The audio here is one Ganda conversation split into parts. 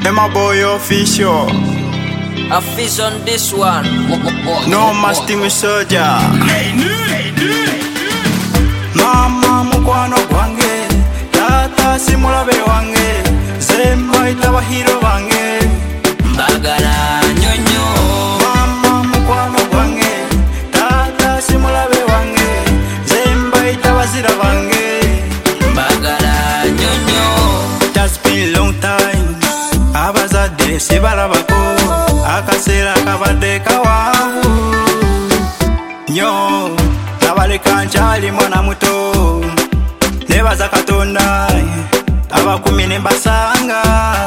My boy official. A fish on this one. No masting soldier. Mama mukwano gwange, tata simulabe wange, zemba itaba hero wange. Mbagala nyonyo. Mama mukwano gwange, tata simulabe wange, zemba itaba zira wange. Mbagala nyonyo. It has been long time. Abazadde sibalabako, akaseera kabadde kawanvu nnyo, nabaleka nkyali mwana muto, nebaza Katonda abakumi ne mbasanga.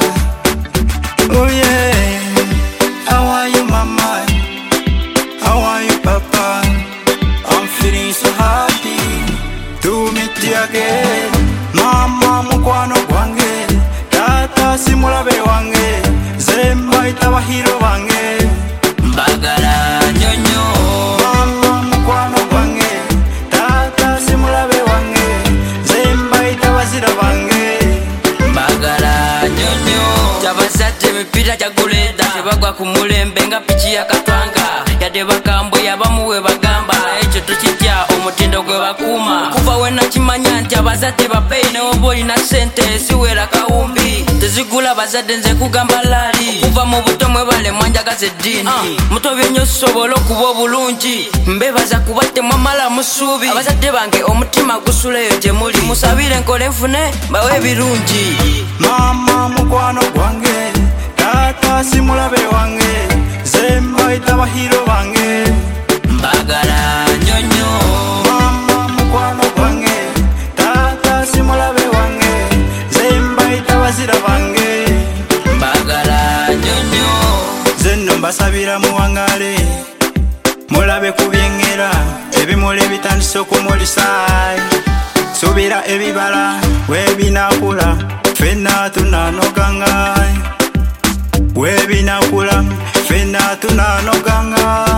Oh yeah, how are you mama? How are you papa? I'm feeling so happy to meet you again. Mama mukwano gwange, tata simulabe wange, zemba itaba hero wange. Mbagala nyonyo. Mama mukwano gwange, tata simulabe wange, zemba itaba zira wange. Mbagala nyonyo. Kyabazadde mipira gyaguleda, tebagwa ku mulembe nga piki ya katwanga, yadde bakambwe yabamuwe bagamba, ekyo tokitya omutindo gwe bakuuma. Kuva we nakimanya nti abazadde bapeyi newoba olina ssente siwera kawumbi, tezigula bazadde nze kugamba laali. Kuva mu buto mwebale mwanjagaza eddiini, mutobye nnyo sobola okuba obulungi, mbebaza kuba temwamala musuubi. Abazadde bange omutima gusuleyo gye muli, musabire nkole nfune bawe ebirungi. Mama mukwano gwange, tata simulabe wange, zemba itaba hero wange. Mbagala nyonyo. Mama mukwano gwange, tata simulabe wange, zemba itaba zira wange. Mbagala nyonyo. Zenno mbasabira muwangale, mulabe ku byengera, ebimuli bitandise okumulisa. Subira ebibala webinakula, fenna tunanoganga. Webinakula, fenna tunanoganga.